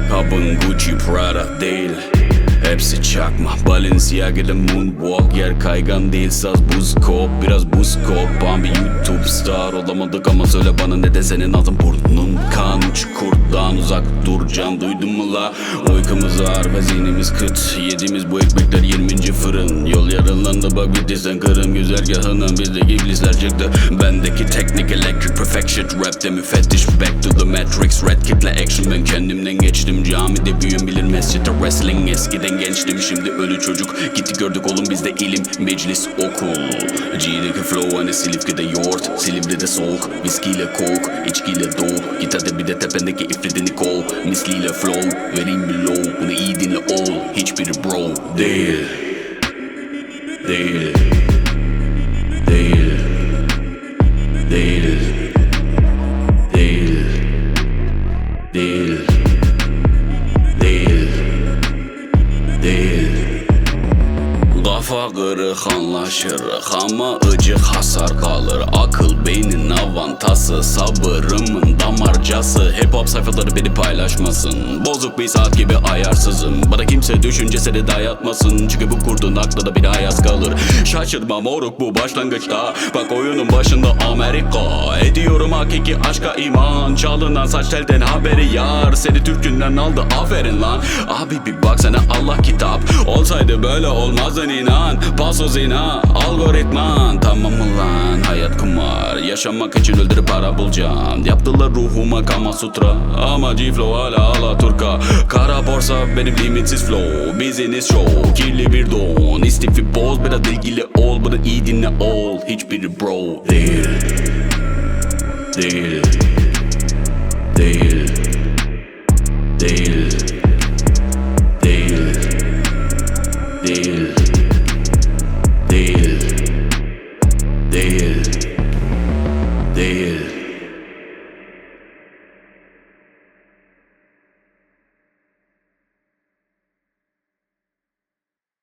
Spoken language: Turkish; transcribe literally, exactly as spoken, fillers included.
Kabın Gucci Prada değil, hepsi çakma. Balenciaga'da moonwalk, yer kaygan değil, saz buz kop. Biraz buz kop, an bir YouTube star olamadık ama söyle bana ne de senin ağzın burnun kan. Çukurdan uzak duracaksın, duydun mu la? Uykumuz ağır ve zihnimiz kıt, yediğimiz bu ekmekler yirminci fırın. Yol yarılandı bak bittiysen kırım güzergahına, bizdeki iblisler çıktı. Bendeki teknik electric perfection, rapte müfettiş back to the matrix. Red kitle action, ben kendimden geçtim. Camide büyüm bilir mescitte wrestling. Eskiden gençtim, şimdi ölü çocuk. Gitti gördük oğlum bizde ilim, meclis, okul. G'deki flow hani Silifke'de yoğurt, Silivri'de soğuk. Viskiyle coke, içkiyle doğu. Git hadi bir de tependeki ifritini kov. Misliyle flow, vereyim bir low. Bunu iyi dinle ol, hiçbiri bro değil. Değil. Değil. Değil. Değil. Değil. Değil. Değil. Kafa kırık anlaşır ama ıcık hasar kalır. Akıl beynin avantası, sabırımın damarcası. Hip hop sayfaları beni paylaşmasın, bozuk bir saat gibi ayarsızım. Bana kimse düşüncesi de dayatmasın, çünkü bu kurdun aklında bir hayat kalır. Şaşırma moruk bu başlangıçta, bak oyunun başında Amerika. Ediyorum hakiki aşka iman, çalınan saç telden haberi yar. Seni Türk'ünden aldı aferin lan. Abi bir baksana Allah kitap, olsaydı böyle olmazdı inan. Paso zina, algoritman. Tamam mı lan, hayat kumar. Yaşamak için öldürüp para bulacağım. Yaptılar ruhuma Kama Sutra, ama G-Flow hala Alaturka. Kara borsa benim limitsiz flow, business show, kirli bir don. İstifi boz, biraz ilgili ol, bunu iyi dinle ol. Hiçbiri bro değil. Değil. Değil. Değil. Değil. Değil. Değil. Değil. Değil.